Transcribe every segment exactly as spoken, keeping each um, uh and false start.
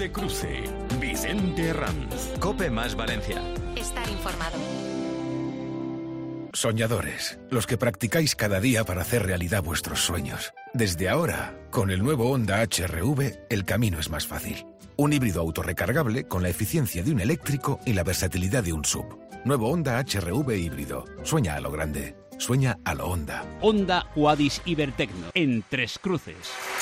de cruce. Vicente Ranz. COPE más Valencia. Estar informado. Soñadores, los que practicáis cada día para hacer realidad vuestros sueños. Desde ahora, con el nuevo Honda H R V, el camino es más fácil. Un híbrido autorrecargable con la eficiencia de un eléctrico y la versatilidad de un sub. Nuevo Honda H R V híbrido. Sueña a lo grande. Sueña a lo Honda. Honda Huadis Ibertecno, en Tres Cruces.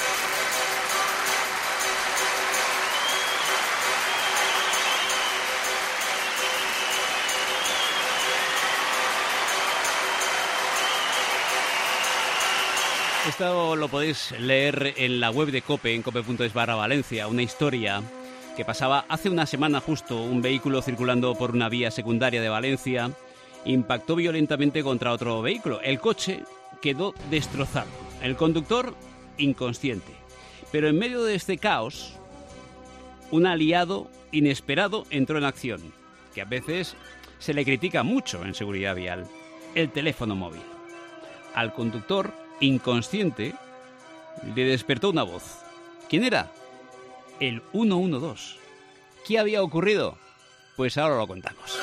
Esto lo podéis leer en la web de COPE, en cope punto es barra Valencia, una historia que pasaba hace una semana justo. Un vehículo circulando por una vía secundaria de Valencia impactó violentamente contra otro vehículo. El coche quedó destrozado, el conductor inconsciente. Pero en medio de este caos, un aliado inesperado entró en acción, que a veces se le critica mucho en seguridad vial: el teléfono móvil. Al conductor inconsciente le despertó una voz. ¿Quién era? El uno uno dos. ¿Qué había ocurrido? Pues ahora lo contamos.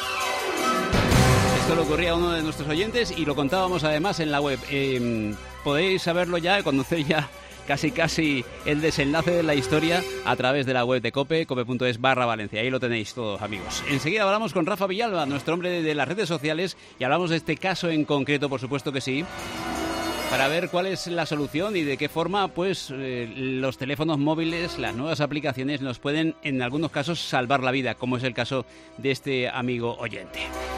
Esto le ocurría a uno de nuestros oyentes y lo contábamos además en la web. Eh, podéis saberlo ya, conocer ya casi casi el desenlace de la historia a través de la web de COPE, cope punto es barra Valencia. Ahí lo tenéis todos, amigos. Enseguida hablamos con Rafa Villalba, nuestro hombre de, de las redes sociales, y hablamos de este caso en concreto, por supuesto que sí, para ver cuál es la solución y de qué forma pues eh, los teléfonos móviles, las nuevas aplicaciones, nos pueden en algunos casos salvar la vida, como es el caso de este amigo oyente.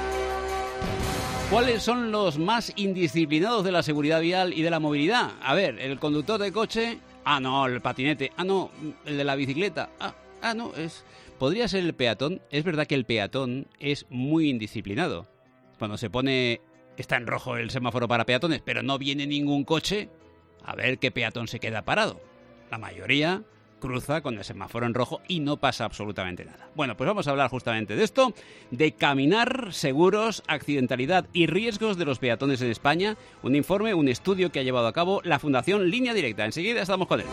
¿Cuáles son los más indisciplinados de la seguridad vial y de la movilidad? A ver, el conductor de coche. Ah, no, el patinete. Ah, no, el de la bicicleta. Ah, ah no, es... podría ser el peatón. Es verdad que el peatón es muy indisciplinado. Cuando se pone... está en rojo el semáforo para peatones, pero no viene ningún coche, a ver qué peatón se queda parado. La mayoría cruza con el semáforo en rojo y no pasa absolutamente nada. Bueno, pues vamos a hablar justamente de esto, de caminar, seguros, accidentalidad y riesgos de los peatones en España. Un informe, un estudio que ha llevado a cabo la Fundación Línea Directa. Enseguida estamos con él.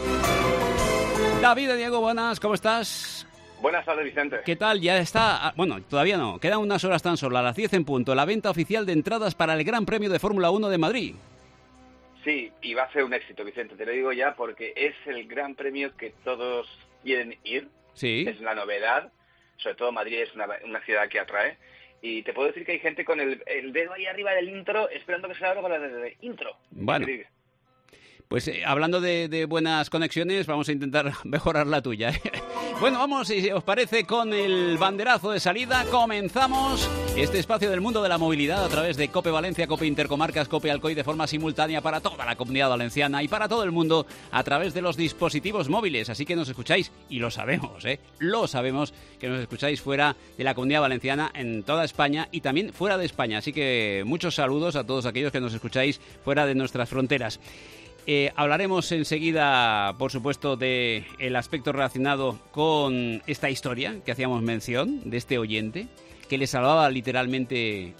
David, Diego, buenas, ¿cómo estás? Buenas tardes, Vicente. ¿Qué tal? Ya está... Bueno, todavía no. Quedan unas horas tan solo, a las diez en punto, la venta oficial de entradas para el Gran Premio de Fórmula uno de Madrid. Sí, y va a ser un éxito, Vicente. Te lo digo ya porque es el Gran Premio que todos quieren ir. Sí. Es una novedad. Sobre todo Madrid es una, una ciudad que atrae. Y te puedo decir que hay gente con el, el dedo ahí arriba del intro esperando que se abra con la de intro. Bueno. Pues eh, hablando de, de buenas conexiones, vamos a intentar mejorar la tuya, ¿eh? Bueno, vamos, si os parece, con el banderazo de salida. Comenzamos este espacio del mundo de la movilidad a través de COPE Valencia, COPE Intercomarcas, COPE Alcoy, de forma simultánea para toda la comunidad valenciana y para todo el mundo a través de los dispositivos móviles. Así que nos escucháis, y lo sabemos, ¿eh? Lo sabemos, que nos escucháis fuera de la comunidad valenciana, en toda España y también fuera de España. Así que muchos saludos a todos aquellos que nos escucháis fuera de nuestras fronteras. Eh, hablaremos enseguida, por supuesto, del aspecto relacionado con esta historia que hacíamos mención, de este oyente, que le salvaba literalmente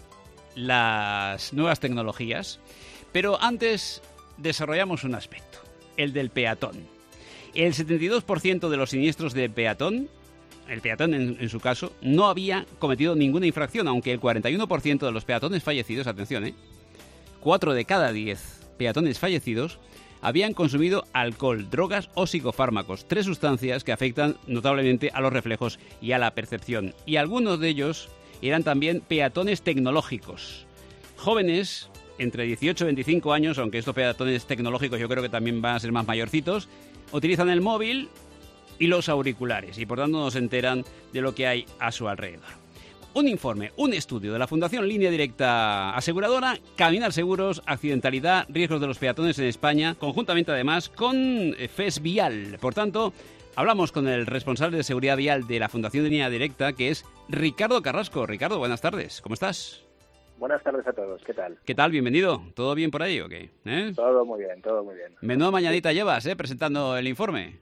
las nuevas tecnologías. Pero antes desarrollamos un aspecto, el del peatón. El setenta y dos por ciento de los siniestros de peatón, el peatón en, en su caso, no había cometido ninguna infracción, aunque el cuarenta y uno por ciento de los peatones fallecidos, atención, ¿eh? cuatro de cada diez peatones fallecidos habían consumido alcohol, drogas o psicofármacos, tres sustancias que afectan notablemente a los reflejos y a la percepción. Y algunos de ellos eran también peatones tecnológicos, jóvenes entre dieciocho y veinticinco años, aunque estos peatones tecnológicos yo creo que también van a ser más mayorcitos, utilizan el móvil y los auriculares y por tanto no se enteran de lo que hay a su alrededor. Un informe, un estudio de la Fundación Línea Directa Aseguradora, Caminar Seguros, Accidentalidad, Riesgos de los Peatones en España, conjuntamente además con FES Vial. Por tanto, hablamos con el responsable de seguridad vial de la Fundación Línea Directa, que es Ricardo Carrasco. Ricardo, buenas tardes, ¿cómo estás? Buenas tardes a todos, ¿qué tal? ¿Qué tal? Bienvenido. ¿Todo bien por ahí o qué? ¿Eh? Todo muy bien, todo muy bien. Menuda mañanita llevas, ¿eh? Presentando el informe.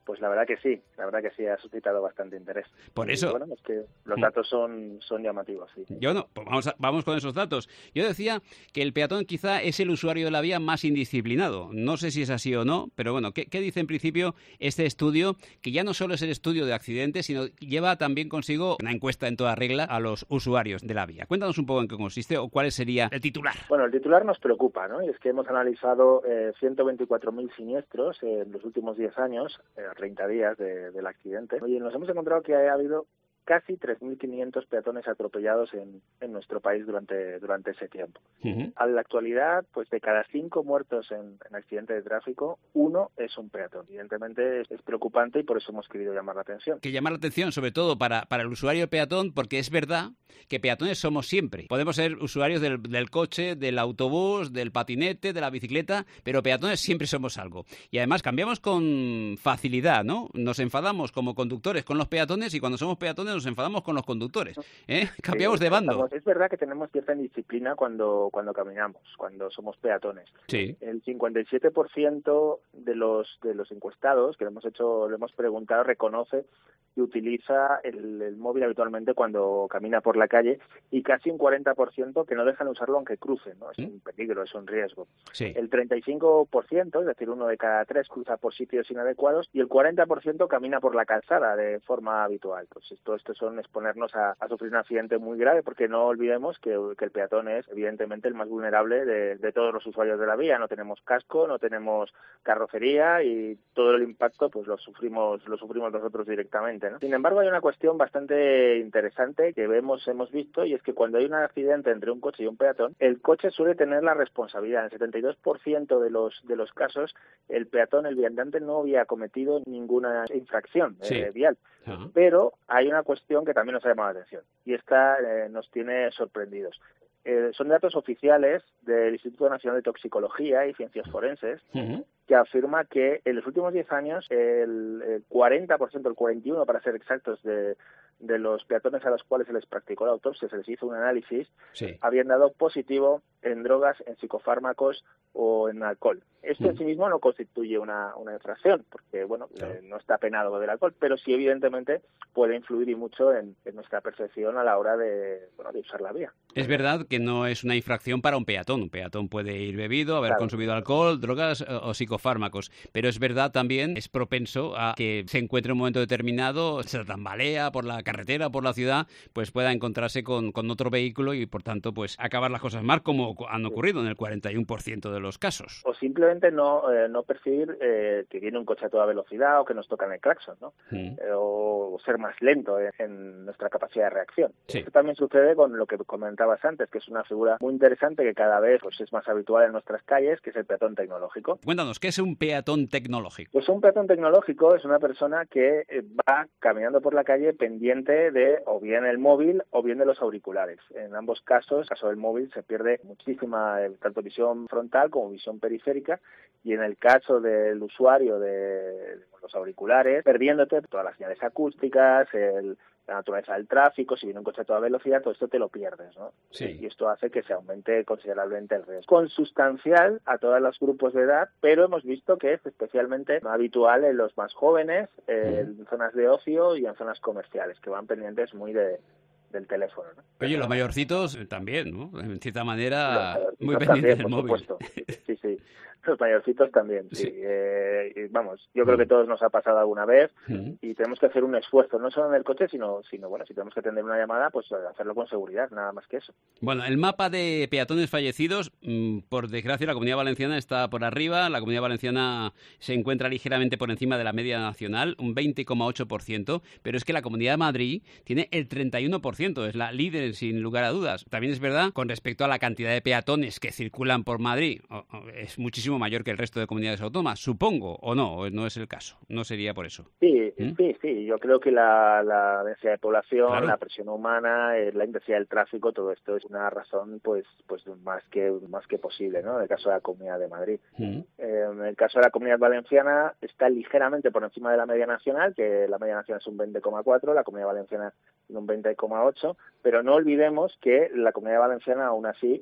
Pues la verdad que sí, la verdad que sí, ha suscitado bastante interés. Por Y, eso. bueno, es que los datos son, son llamativos, sí. Yo no, pues vamos, a, vamos con esos datos. Yo decía que el peatón quizá es el usuario de la vía más indisciplinado. No sé si es así o no, pero bueno, ¿qué, qué dice en principio este estudio? Que ya no solo es el estudio de accidentes, sino lleva también consigo una encuesta en toda regla a los usuarios de la vía. Cuéntanos un poco en qué consiste o cuál sería el titular. Bueno, el titular nos preocupa, ¿no? Y es que hemos analizado eh, ciento veinticuatro mil siniestros en los últimos diez años, eh, treinta días de, del accidente, y nos hemos encontrado que ha habido casi tres mil quinientos peatones atropellados en, en nuestro país durante durante ese tiempo. Uh-huh. A la actualidad, pues de cada cinco muertos en, en accidente de tráfico, uno es un peatón. Evidentemente es, es preocupante y por eso hemos querido llamar la atención. Que llamar la atención sobre todo para, para el usuario peatón, porque es verdad que peatones somos siempre. Podemos ser usuarios del, del coche, del autobús, del patinete, de la bicicleta, pero peatones siempre somos algo. Y además cambiamos con facilidad, ¿no? Nos enfadamos como conductores con los peatones y cuando somos peatones nos enfadamos con los conductores, ¿eh? Cambiamos sí, de bando. Estamos, es verdad que tenemos cierta indisciplina cuando cuando caminamos, cuando somos peatones. Sí. El cincuenta y siete por ciento de los de los encuestados que le hemos hecho, le hemos preguntado, reconoce que utiliza el, el móvil habitualmente cuando camina por la calle y casi un cuarenta por ciento que no dejan usarlo aunque crucen, ¿no? Es ¿Mm? un peligro, es un riesgo. Sí. El treinta y cinco por ciento, es decir, uno de cada tres cruza por sitios inadecuados y el cuarenta por ciento camina por la calzada de forma habitual. Pues esto, esto son exponernos a, a sufrir un accidente muy grave porque no olvidemos que, que el peatón es evidentemente el más vulnerable de, de todos los usuarios de la vía. No tenemos casco, no tenemos carrocería y todo el impacto pues lo sufrimos, lo sufrimos nosotros directamente, ¿no? Sin embargo, hay una cuestión bastante interesante que vemos, hemos visto, y es que cuando hay un accidente entre un coche y un peatón, el coche suele tener la responsabilidad. En el setenta y dos por ciento de los de los casos, el peatón, el viandante, no había cometido ninguna infracción sí. eh, vial. Uh-huh. Pero hay una cuestión que también nos ha llamado la atención, y esta eh, nos tiene sorprendidos. Eh, son datos oficiales del Instituto Nacional de Toxicología y Ciencias Forenses, uh-huh. que afirma que en los últimos diez años el, el cuarenta por ciento, el cuarenta y uno por ciento para ser exactos, de, de los peatones a los cuales se les practicó la autopsia, se les hizo un análisis, sí. habían dado positivo en drogas, en psicofármacos o en alcohol. Esto uh-huh. en sí mismo no constituye una, una infracción, porque bueno, claro. eh, no está penado del alcohol, pero sí evidentemente puede influir y mucho en, en nuestra percepción a la hora de, bueno, de usar la vía. Es verdad que no es una infracción para un peatón. Un peatón puede ir bebido, haber claro. consumido alcohol, drogas o, o psicofármacos. Pero es verdad también, es propenso a que se encuentre en un momento determinado, se tambalea por la carretera, por la ciudad, pues pueda encontrarse con, con otro vehículo y por tanto pues acabar las cosas mal, como han ocurrido en el cuarenta y uno por ciento de los casos. O simplemente no eh, no percibir eh, que viene un coche a toda velocidad o que nos tocan el claxon, ¿no? Mm. Eh, o ser más lento en, en nuestra capacidad de reacción. Sí. Esto también sucede con lo que comentabas antes, que es una figura muy interesante que cada vez pues, es más habitual en nuestras calles, que es el peatón tecnológico. Cuéntanos, ¿qué es un peatón tecnológico? Pues un peatón tecnológico es una persona que va caminando por la calle pendiente de o bien el móvil o bien de los auriculares. En ambos casos, en el caso del móvil, se pierde muchísima tanto visión frontal como visión periférica, y en el caso del usuario de los auriculares, perdiéndote todas las señales acústicas, el, la naturaleza del tráfico, si viene un coche a toda velocidad, todo esto te lo pierdes, ¿no? Sí. Y esto hace que se aumente considerablemente el riesgo. Consustancial a todos los grupos de edad, pero hemos visto que es especialmente habitual en los más jóvenes, eh, mm. en zonas de ocio y en zonas comerciales, que van pendientes muy de del teléfono, ¿no? Oye, los mayorcitos también, ¿no? En cierta manera, muy pendientes del móvil. Supuesto. Sí, sí. Los mayorcitos también, sí. sí. Eh, y vamos, yo creo que todos nos ha pasado alguna vez uh-huh. y tenemos que hacer un esfuerzo, no solo en el coche, sino, sino bueno, si tenemos que atender una llamada, pues hacerlo con seguridad, nada más que eso. Bueno, el mapa de peatones fallecidos, por desgracia, la Comunidad Valenciana está por arriba, la Comunidad Valenciana se encuentra ligeramente por encima de la media nacional, un veinte coma ocho por ciento, pero es que la Comunidad de Madrid tiene el treinta y uno por ciento, es la líder sin lugar a dudas. También es verdad, con respecto a la cantidad de peatones que circulan por Madrid, es muchísimo mayor que el resto de comunidades autónomas, supongo, o no, o no es el caso, no sería por eso. Sí, ¿Mm? sí, sí, yo creo que la, la densidad de población, claro. la presión humana, eh, la intensidad del tráfico, todo esto es una razón pues pues más que más que posible, ¿no? En el caso de la Comunidad de Madrid. ¿Mm? Eh, en el caso de la Comunidad Valenciana está ligeramente por encima de la media nacional, que la media nacional es un veinte coma cuatro, la Comunidad Valenciana un veinte coma ocho, pero no olvidemos que la Comunidad Valenciana aún así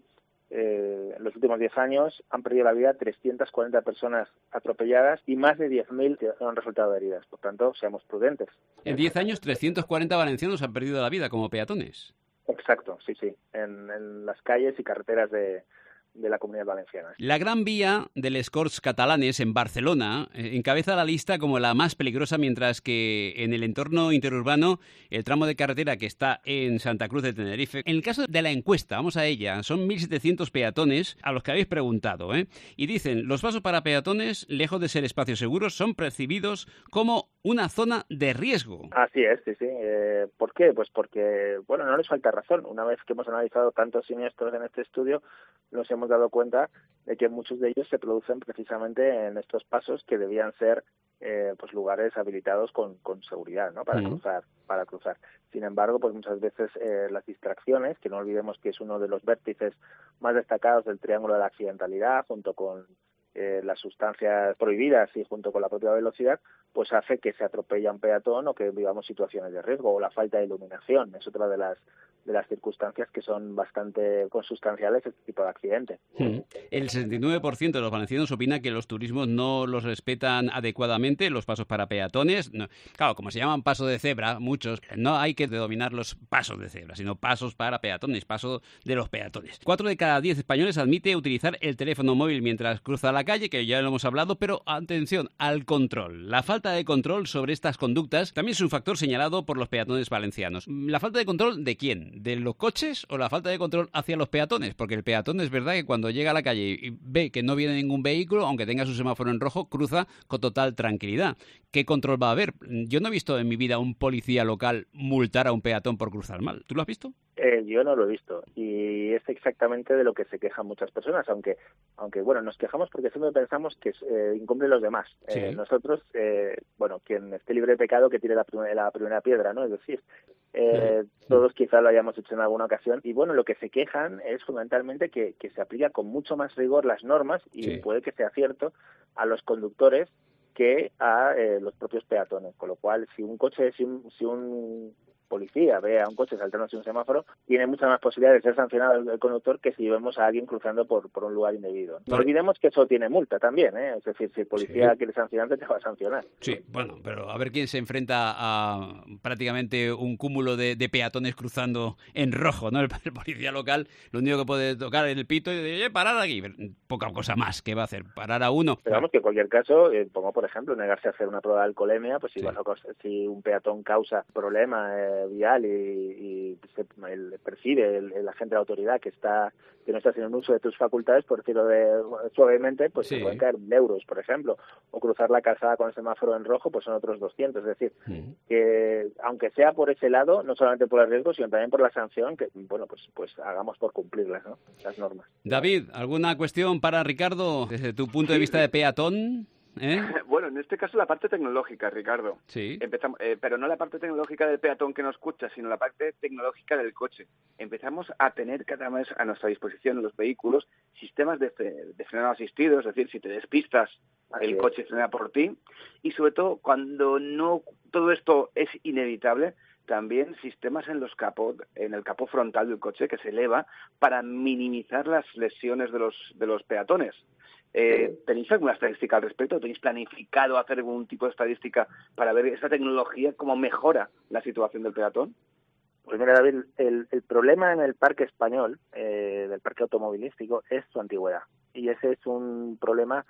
eh, en los últimos diez años han perdido la vida trescientas cuarenta personas atropelladas y más de diez mil que han resultado heridas. Por tanto, seamos prudentes. En diez años, trescientos cuarenta valencianos han perdido la vida como peatones. Exacto, sí, sí, en, en las calles y carreteras de, de la Comunidad Valenciana. La Gran Vía de les Corts Catalanes en Barcelona eh, encabeza la lista como la más peligrosa, mientras que en el entorno interurbano, el tramo de carretera que está en Santa Cruz de Tenerife. En el caso de la encuesta, vamos a ella, son mil setecientos peatones a los que habéis preguntado, ¿eh? Y dicen, los pasos para peatones, lejos de ser espacios seguros, son percibidos como una zona de riesgo. Así es, sí, sí. Eh, ¿Por qué? Pues porque, bueno, no les falta razón. Una vez que hemos analizado tantos siniestros en este estudio, nos hemos dado cuenta de que muchos de ellos se producen precisamente en estos pasos que debían ser eh, pues lugares habilitados con, con seguridad, ¿no? Para uh-huh. cruzar, para cruzar. Sin embargo, pues muchas veces eh, las distracciones, que no olvidemos que es uno de los vértices más destacados del triángulo de la accidentalidad, junto con Eh, las sustancias prohibidas y junto con la propia velocidad, pues hace que se atropelle a un peatón o que vivamos situaciones de riesgo, o la falta de iluminación es otra de las de las circunstancias que son bastante consustanciales este tipo de accidente. Hmm. El sesenta y nueve por ciento de los valencianos opina que los turismos no los respetan adecuadamente, los pasos para peatones. No, claro, como se llaman paso de cebra, muchos, no hay que denominar los pasos de cebra, sino pasos para peatones, paso de los peatones. Cuatro de cada diez españoles admite utilizar el teléfono móvil mientras cruza la calle, que ya lo hemos hablado, pero atención al control. La falta de control sobre estas conductas también es un factor señalado por los peatones valencianos. ¿La falta de control de quién? ¿De los coches o la falta de control hacia los peatones? Porque el peatón es verdad que cuando llega a la calle y ve que no viene ningún vehículo, aunque tenga su semáforo en rojo, cruza con total tranquilidad. ¿Qué control va a haber? Yo no he visto en mi vida un policía local multar a un peatón por cruzar mal. ¿Tú lo has visto? Eh, yo no lo he visto y es exactamente de lo que se quejan muchas personas, aunque, aunque bueno, nos quejamos porque siempre pensamos que eh, incumplen los demás. Sí. Eh, nosotros, eh, bueno, quien esté libre de pecado que tire la, prim- la primera piedra, ¿no? Es decir, eh, sí. todos quizás lo hayamos hecho en alguna ocasión y bueno, lo que se quejan es fundamentalmente que, que se aplica con mucho más rigor las normas y sí. puede que sea cierto a los conductores que a eh, los propios peatones, con lo cual si un coche, si un, si un policía ve a un coche saltándose un semáforo, tiene muchas más posibilidades de ser sancionado el, el conductor que si vemos a alguien cruzando por, por un lugar indebido. No olvidemos que eso tiene multa también, ¿eh? Es decir, si el policía sí. quiere sancionarte, te va a sancionar. Sí, bueno, pero a ver quién se enfrenta a prácticamente un cúmulo de, de peatones cruzando en rojo, ¿no? El, el policía local lo único que puede tocar es el pito y decir, eh, parar aquí. Poca cosa más que va a hacer, parar a uno. Pero vamos, que en cualquier caso, eh, pongo por ejemplo, negarse a hacer una prueba de alcoholemia, pues si, sí. vas a, si un peatón causa problema eh, vial y, y se el, percibe el, el agente de la autoridad que está que no está haciendo uso de tus facultades, por decirlo de, suavemente, pues sí. se pueden caer mil euros, por ejemplo, o cruzar la calzada con el semáforo en rojo, pues son otros doscientos. Es decir, mm. que aunque sea por ese lado, no solamente por el riesgo, sino también por la sanción, que bueno, pues pues hagamos por cumplirlas, ¿no? Las normas. David, ¿alguna cuestión para Ricardo desde tu punto de vista de peatón? ¿Eh? Bueno, en este caso la parte tecnológica, Ricardo. Sí. Empezamos, eh, pero no la parte tecnológica del peatón que nos escucha, sino la parte tecnológica del coche. Empezamos a tener cada vez a nuestra disposición en los vehículos sistemas de, fre- de frenado asistido, es decir, si te despistas, Así el es. coche frena por ti. Y sobre todo, cuando no todo esto es inevitable, también sistemas en los capó, en el capó frontal del coche que se eleva para minimizar las lesiones de los de los peatones. Eh, ¿Tenéis alguna estadística al respecto? ¿Tenéis planificado hacer algún tipo de estadística para ver esta tecnología cómo mejora la situación del peatón? Pues mira, David, el, el problema en el parque español, eh, del parque automovilístico, es su antigüedad. Y ese es un problema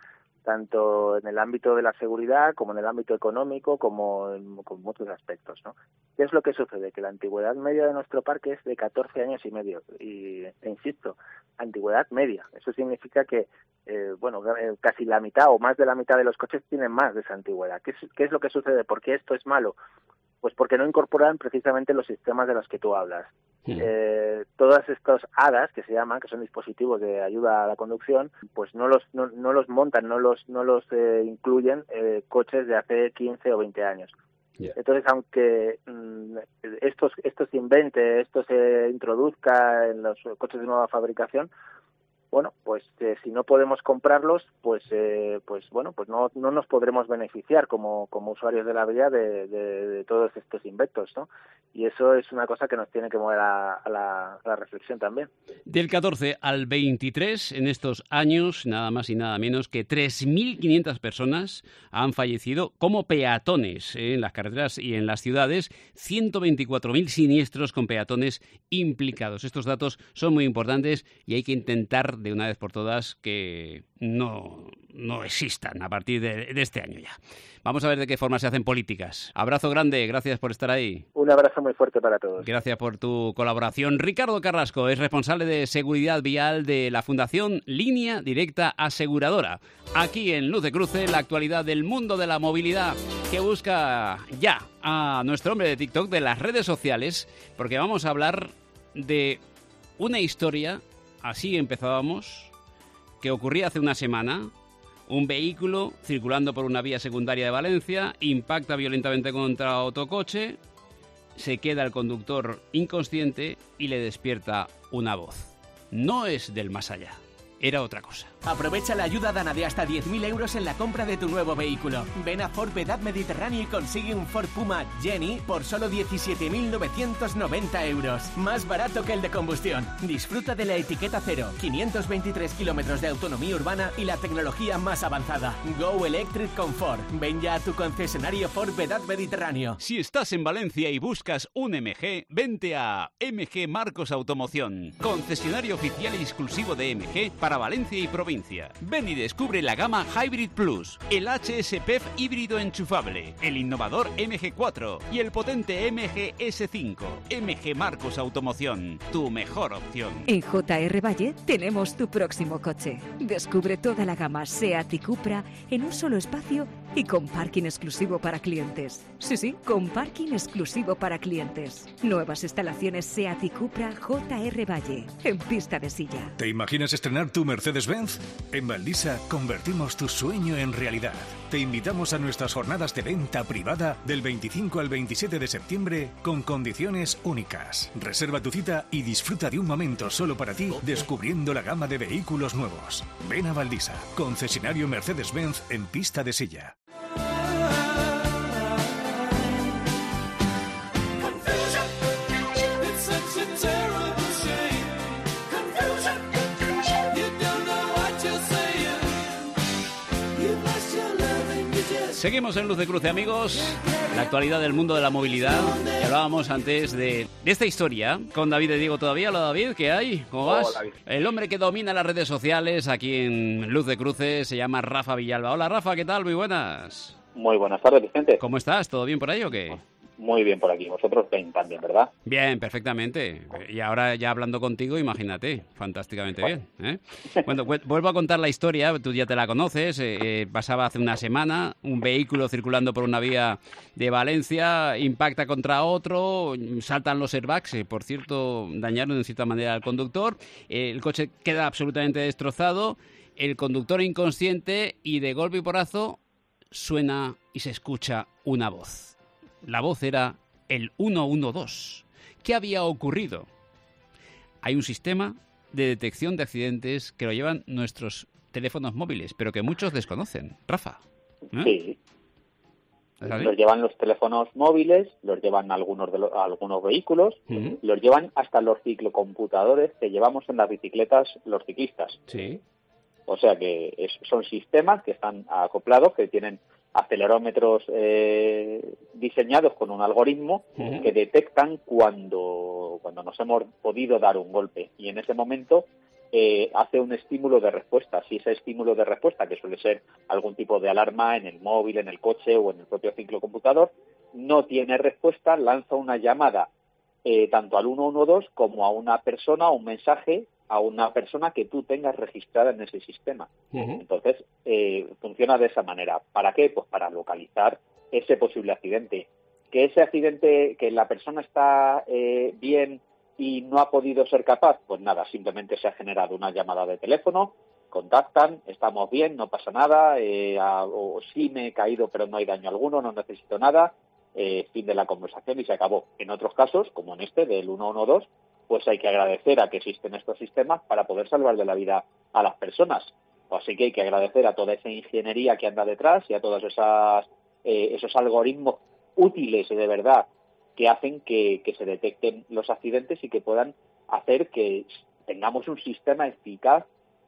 tanto en el ámbito de la seguridad como en el ámbito económico, como en con muchos aspectos, ¿no? ¿Qué es lo que sucede? Que la antigüedad media de nuestro parque es de catorce años y medio. Y, e insisto, antigüedad media. Eso significa que, eh, bueno, casi la mitad o más de la mitad de los coches tienen más de esa antigüedad. ¿Qué es, qué es lo que sucede? ¿Por qué esto es malo? Pues porque no incorporan precisamente los sistemas de los que tú hablas. Sí. Eh, todas estos A D As, que se llaman, que son dispositivos de ayuda a la conducción, pues no los no, no los montan, no los no los eh, incluyen eh, coches de hace quince o veinte años. Yeah. Entonces, aunque mmm, esto, esto se invente, esto se introduzca en los coches de nueva fabricación, bueno, pues eh, si no podemos comprarlos, pues eh, pues bueno, pues no no nos podremos beneficiar como como usuarios de la vía de, de, de todos estos inventos, ¿no? Y eso es una cosa que nos tiene que mover a, a, la, a la reflexión también. Del catorce al veintitrés, en estos años, nada más y nada menos que tres mil quinientas personas han fallecido como peatones ¿eh? en las carreteras y en las ciudades, ciento veinticuatro mil siniestros con peatones implicados. Estos datos son muy importantes y hay que intentar de una vez por todas que no, no existan a partir de, de este año ya. Vamos a ver de qué forma se hacen políticas. Abrazo grande, gracias por estar ahí. Un abrazo muy fuerte para todos. Gracias por tu colaboración. Ricardo Carrasco es responsable de seguridad vial de la Fundación Línea Directa Aseguradora. Aquí en Luz de Cruce, la actualidad del mundo de la movilidad que busca ya a nuestro hombre de TikTok de las redes sociales, porque vamos a hablar de una historia, así empezábamos, que ocurría hace una semana. Un vehículo circulando por una vía secundaria de Valencia impacta violentamente contra otro coche, se queda el conductor inconsciente y le despierta una voz. No es del más allá, era otra cosa. Aprovecha la ayuda Dana de hasta diez mil euros en la compra de tu nuevo vehículo. Ven a Ford Vedad Mediterráneo y consigue un Ford Puma Jenny por solo diecisiete mil novecientos noventa euros. Más barato que el de combustión. Disfruta de la etiqueta cero, quinientos veintitrés kilómetros de autonomía urbana y la tecnología más avanzada. Go Electric con Ford. Ven ya a tu concesionario Ford Vedad Mediterráneo. Si estás en Valencia y buscas un M G, vente a M G Marcos Automoción, concesionario oficial y exclusivo de M G para Valencia y provincia. Ven y descubre la gama Hybrid Plus, el H S P E F híbrido enchufable, el innovador M G cuatro y el potente M G S cinco. M G Marcos Automoción, tu mejor opción. En J R Valle tenemos tu próximo coche. Descubre toda la gama SEAT y Cupra en un solo espacio y con parking exclusivo para clientes. Sí, sí, con parking exclusivo para clientes. Nuevas instalaciones SEAT y Cupra J R Valle, en pista de silla. ¿Te imaginas estrenar tu Mercedes-Benz? En Valdisa convertimos tu sueño en realidad. Te invitamos a nuestras jornadas de venta privada del veinticinco al veintisiete de septiembre con condiciones únicas. Reserva tu cita y disfruta de un momento solo para ti descubriendo la gama de vehículos nuevos. Ven a Valdisa, concesionario Mercedes-Benz en pista de silla. Seguimos en Luz de Cruce, amigos. La actualidad del mundo de la movilidad. Y hablábamos antes de, de esta historia con David de Diego todavía. Hola, David, ¿qué hay? ¿Cómo vas? Hola, David. El hombre que domina las redes sociales aquí en Luz de Cruce se llama Rafa Villalba. Hola, Rafa, ¿qué tal? Muy buenas. Muy buenas tardes, Vicente. ¿Cómo estás? ¿Todo bien por ahí o qué? Muy bien por aquí. Vosotros bien también, ¿verdad? Bien, perfectamente. Y ahora ya hablando contigo, imagínate, fantásticamente bueno. bien. ¿eh? Bueno, vuelvo a contar la historia, tú ya te la conoces. Eh, pasaba hace una semana, un vehículo circulando por una vía de Valencia, impacta contra otro, saltan los airbags, eh, por cierto, dañaron en cierta manera al conductor. Eh, el coche queda absolutamente destrozado, el conductor inconsciente y de golpe y porrazo suena y se escucha una voz. La voz era el uno uno dos. ¿Qué había ocurrido? Hay un sistema de detección de accidentes que lo llevan nuestros teléfonos móviles, pero que muchos desconocen. Rafa. ¿eh? Sí. ¿Sabes? Los llevan los teléfonos móviles, los llevan algunos de los, algunos vehículos, uh-huh. los llevan hasta los ciclocomputadores que llevamos en las bicicletas los ciclistas. Sí. O sea que es, son sistemas que están acoplados, que tienen acelerómetros eh, diseñados con un algoritmo uh-huh. que detectan cuando, cuando nos hemos podido dar un golpe y en ese momento eh, hace un estímulo de respuesta. Si ese estímulo de respuesta, que suele ser algún tipo de alarma en el móvil, en el coche o en el propio ciclocomputador, no tiene respuesta, lanza una llamada eh, tanto al uno uno dos como a una persona o un mensaje a una persona que tú tengas registrada en ese sistema. Uh-huh. Entonces, eh, funciona de esa manera. ¿Para qué? Pues para localizar ese posible accidente. Que ese accidente, que la persona está eh, bien y no ha podido ser capaz, pues nada, simplemente se ha generado una llamada de teléfono, contactan, estamos bien, no pasa nada, eh, a, o sí me he caído pero no hay daño alguno, no necesito nada, eh, fin de la conversación y se acabó. En otros casos, como en este del uno uno dos, pues hay que agradecer a que existen estos sistemas para poder salvarle la vida a las personas. Así que hay que agradecer a toda esa ingeniería que anda detrás y a todos esas, eh, esos algoritmos útiles de verdad que hacen que, que se detecten los accidentes y que puedan hacer que tengamos un sistema eficaz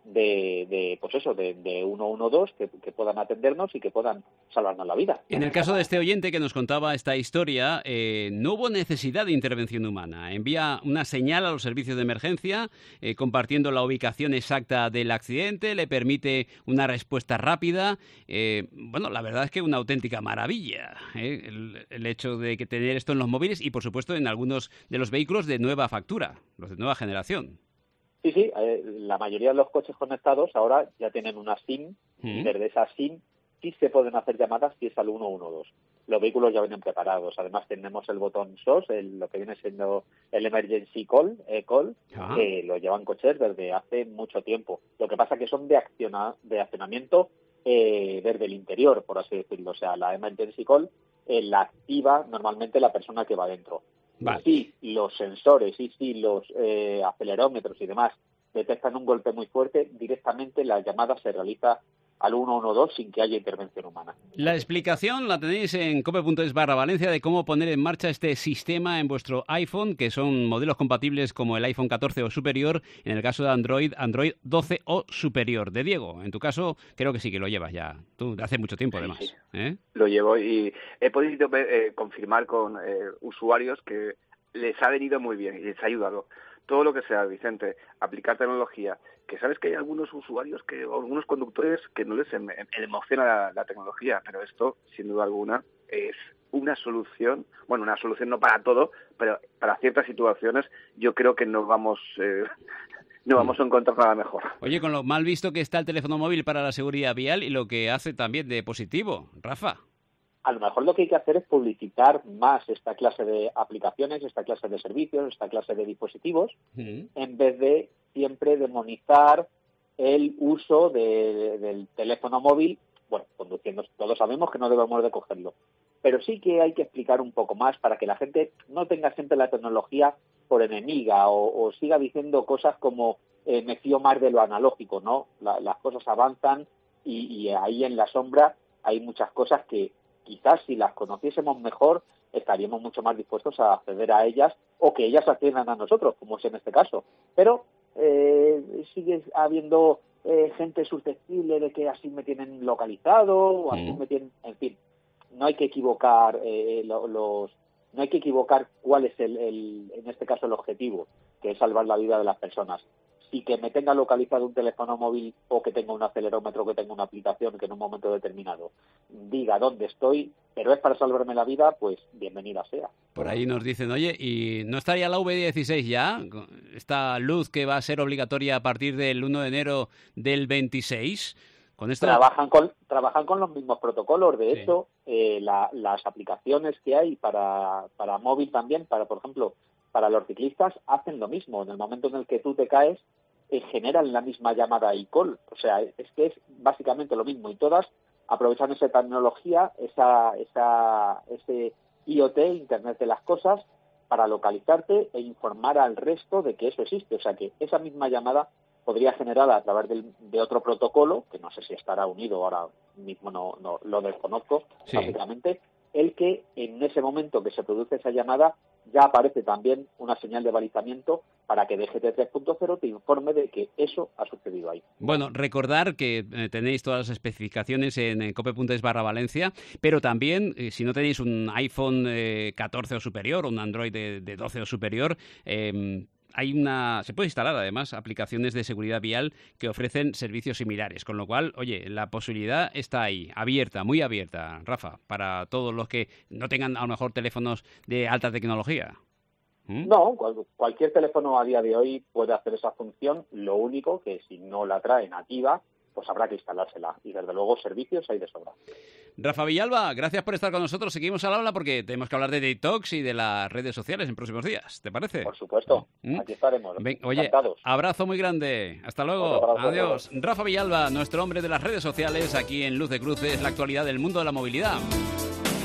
de, de pues eso, de, de uno uno dos que, que puedan atendernos y que puedan salvarnos la vida. En el caso de este oyente que nos contaba esta historia, eh, no hubo necesidad de intervención humana. Envía una señal a los servicios de emergencia, eh, compartiendo la ubicación exacta del accidente, le permite una respuesta rápida. Eh, bueno, la verdad es que una auténtica maravilla, ¿eh? el, el hecho de que tener esto en los móviles y, por supuesto, en algunos de los vehículos de nueva factura, los de nueva generación. Sí, sí, eh, la mayoría de los coches conectados ahora ya tienen una SIM, mm. y desde esa SIM sí se pueden hacer llamadas si es al uno uno dos. Los vehículos ya vienen preparados. Además tenemos el botón S O S, el, lo que viene siendo el Emergency Call, eh, call ah. que lo llevan coches desde hace mucho tiempo. Lo que pasa que son de, acciona, de accionamiento eh, desde el interior, por así decirlo. O sea, la Emergency Call eh, la activa normalmente la persona que va dentro. Vale. Si los sensores y si los eh, acelerómetros y demás detectan un golpe muy fuerte, directamente la llamada se realiza al uno uno dos sin que haya intervención humana. La explicación la tenéis en cope.es barra Valencia de cómo poner en marcha este sistema en vuestro iPhone, que son modelos compatibles como el iPhone catorce o superior, en el caso de Android, Android doce o superior. De Diego, en tu caso, creo que sí que lo llevas ya. Tú, hace mucho tiempo, además. Sí, sí. ¿Eh? Lo llevo y he podido eh, confirmar con eh, usuarios que les ha venido muy bien y les ha ayudado. Todo lo que sea, Vicente, aplicar tecnología, que sabes que hay algunos usuarios, que o algunos conductores que no les em, emociona la, la tecnología, pero esto, sin duda alguna, es una solución, bueno, una solución no para todo, pero para ciertas situaciones yo creo que no vamos, eh, no vamos a encontrar nada mejor. Oye, con lo mal visto que está el teléfono móvil para la seguridad vial y lo que hace también de positivo, Rafa. A lo mejor lo que hay que hacer es publicitar más esta clase de aplicaciones, esta clase de servicios, esta clase de dispositivos, mm. en vez de siempre demonizar el uso de, del teléfono móvil. Bueno, conduciendo, todos sabemos que no debemos de cogerlo, pero sí que hay que explicar un poco más para que la gente no tenga siempre la tecnología por enemiga o, o siga diciendo cosas como eh, me fío más de lo analógico, ¿no? La, las cosas avanzan y, y ahí en la sombra hay muchas cosas que quizás si las conociésemos mejor estaríamos mucho más dispuestos a acceder a ellas o que ellas accedan a nosotros, como es en este caso. Pero eh, sigue habiendo eh, gente susceptible de que así me tienen localizado o así mm. me tienen... En fin, no hay que equivocar eh, lo, los... No hay que equivocar cuál es, el, el, en este caso, el objetivo, que es salvar la vida de las personas. Y que me tenga localizado un teléfono móvil o que tenga un acelerómetro, que tenga una aplicación que en un momento determinado diga dónde estoy, pero es para salvarme la vida, pues bienvenida sea. Por ahí nos dicen, oye, ¿y no estaría la V dieciséis ya? Esta luz que va a ser obligatoria a partir del uno de enero del veintiséis. ¿Con esto? Trabajan con, trabajan con los mismos protocolos. De sí. hecho, eh, la, las aplicaciones que hay para, para móvil también, para por ejemplo, para los ciclistas, hacen lo mismo. En el momento en el que tú te caes, eh, generan la misma llamada iCall. O sea, es que es básicamente lo mismo. Y todas aprovechan esa tecnología, esa, esa, ese IoT, Internet de las Cosas, para localizarte e informar al resto de que eso existe. O sea, que esa misma llamada podría generar a través del, de otro protocolo, que no sé si estará unido, ahora mismo no, no lo desconozco, sí. básicamente, el que en ese momento que se produce esa llamada ya aparece también una señal de balizamiento para que D G T tres punto cero te informe de que eso ha sucedido ahí. Bueno, recordar que eh, tenéis todas las especificaciones en, en cope.es barra Valencia, pero también, eh, si no tenéis un iPhone eh, catorce o superior, o un Android de, de doce o superior, eh, hay una, se puede instalar además aplicaciones de seguridad vial que ofrecen servicios similares, con lo cual, oye, la posibilidad está ahí, abierta, muy abierta, Rafa, para todos los que no tengan a lo mejor teléfonos de alta tecnología. ¿Mm? No, cual, cualquier teléfono a día de hoy puede hacer esa función, lo único que si no la trae nativa, pues habrá que instalársela. Y desde luego servicios hay de sobra. Rafa Villalba, gracias por estar con nosotros. Seguimos al habla porque tenemos que hablar de TikToks y de las redes sociales en próximos días. ¿Te parece? Por supuesto. ¿Mm? Aquí estaremos. Ven, oye, abrazo muy grande. Hasta luego. Abrazo, adiós. Adiós. Rafa Villalba, nuestro hombre de las redes sociales, aquí en Luz de Cruces, la actualidad del mundo de la movilidad.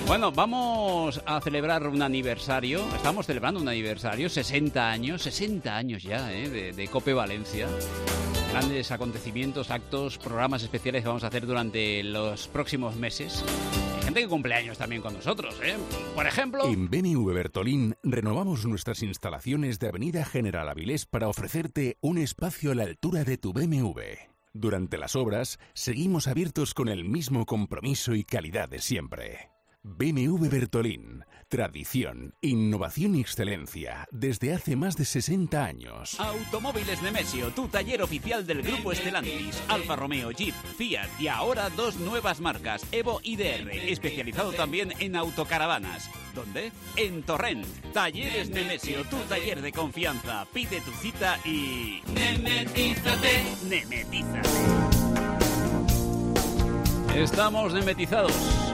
Bueno, vamos a celebrar un aniversario. Estamos celebrando un aniversario, sesenta años, sesenta años ya, ¿eh? de, de COPE Valencia. Grandes acontecimientos, actos, programas especiales que vamos a hacer durante los próximos meses. Hay gente que cumple años también con nosotros, ¿eh? Por ejemplo... En B M W Bertolín renovamos nuestras instalaciones de Avenida General Avilés para ofrecerte un espacio a la altura de tu B M W. Durante las obras, seguimos abiertos con el mismo compromiso y calidad de siempre. B M W Bertolín. Tradición, innovación y excelencia desde hace más de sesenta años. Automóviles Nemesio, tu taller oficial del grupo Stellantis. Alfa Romeo, Jeep, Fiat y ahora dos nuevas marcas, Evo y D R, especializado también en autocaravanas. ¿Dónde? En Torrent. Talleres Nemesio, tu taller de confianza. Pide tu cita y... Nemetízate. Nemetízate. Estamos nemetizados.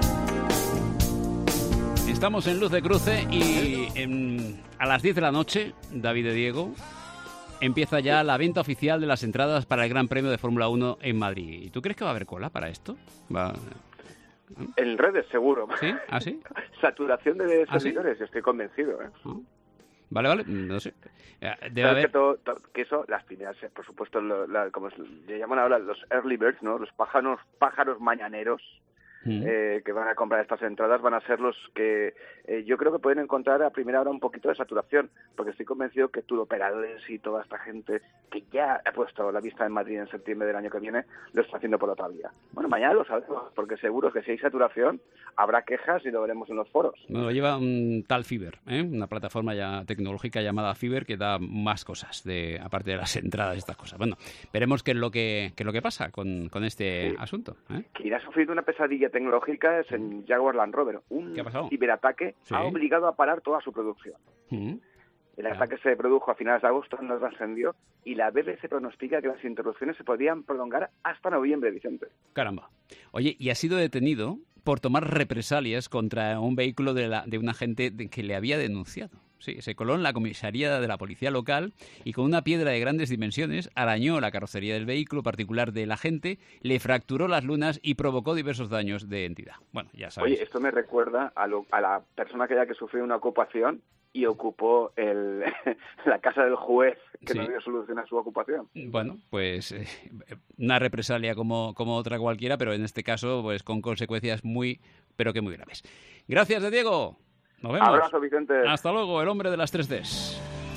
Estamos en Luz de Cruce y en, a las diez de la noche, David de Diego, empieza ya la venta oficial de las entradas para el Gran Premio de Fórmula uno en Madrid. ¿Y tú crees que va a haber cola para esto? Va... En redes, seguro. ¿Sí? ¿Ah, sí? Saturación de ¿Ah, servidores, sí? Estoy convencido. ¿eh? ¿Ah? Vale, vale, no sé. Debe haber... que, todo, todo, que eso, las primeras, por supuesto, lo, la, como le llaman ahora los early birds, ¿no? Los pájaros, pájaros mañaneros. Eh, que van a comprar estas entradas van a ser los que eh, yo creo que pueden encontrar a primera hora un poquito de saturación, porque estoy convencido que turoperadores y toda esta gente que ya ha puesto la vista en Madrid en septiembre del año que viene lo está haciendo por otra vía. Bueno, mañana lo sabemos, porque seguro que si hay saturación habrá quejas y lo veremos en los foros. Bueno, lleva un tal Fiverr, ¿eh? Una plataforma ya tecnológica llamada Fiverr que da más cosas, de aparte de las entradas y estas cosas. Bueno, veremos qué es lo que, qué es lo que pasa con, con este sí. asunto. ¿eh? Que irá sufriendo una pesadilla tecnológica es en Jaguar Land Rover. Un ciberataque ¿Sí? ha obligado a parar toda su producción. ¿Mm? El ataque se produjo a finales de agosto, no trascendió, y la B B C pronostica que las interrupciones se podrían prolongar hasta noviembre, Vicente. Caramba. Oye, y ha sido detenido por tomar represalias contra un vehículo de, la, de un agente de, que le había denunciado. Sí, se coló en la comisaría de la policía local y con una piedra de grandes dimensiones arañó la carrocería del vehículo particular del agente, le fracturó las lunas y provocó diversos daños de entidad. Bueno, ya sabes. Oye, esto me recuerda a, lo, a la persona que ya que sufrió una ocupación y ocupó el, la casa del juez que sí. no dio solución a su ocupación. Bueno, pues eh, una represalia como, como otra cualquiera, pero en este caso pues con consecuencias muy, pero que muy graves. Gracias, de Diego. Nos vemos. Abrazo, Vicente. Hasta luego, el hombre de las tres Ds.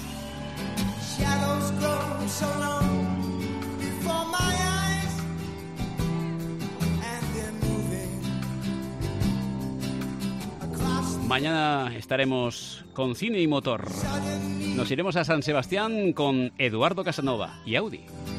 Mañana estaremos con Cine y Motor. Nos iremos a San Sebastián con Eduardo Casanova y Audi.